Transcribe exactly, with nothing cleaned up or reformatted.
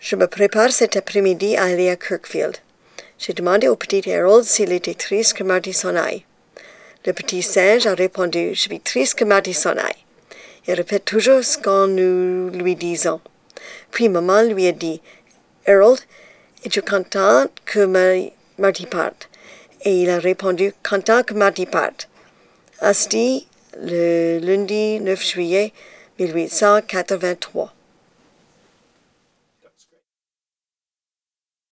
Je me prépare cet après-midi à aller à Kirkfield. J'ai demandé au petit Harold s'il était triste que Marty s'en aille. Le petit singe a répondu « Je suis triste que Marty s'en aille ». Il répète toujours ce que nous lui disons. Puis maman lui a dit « Harold, es-tu content que Marty parte ?» Et il a répondu « Content que Marty parte ». Asti, le lundi neuf juillet mille huit cent quatre-vingt-trois.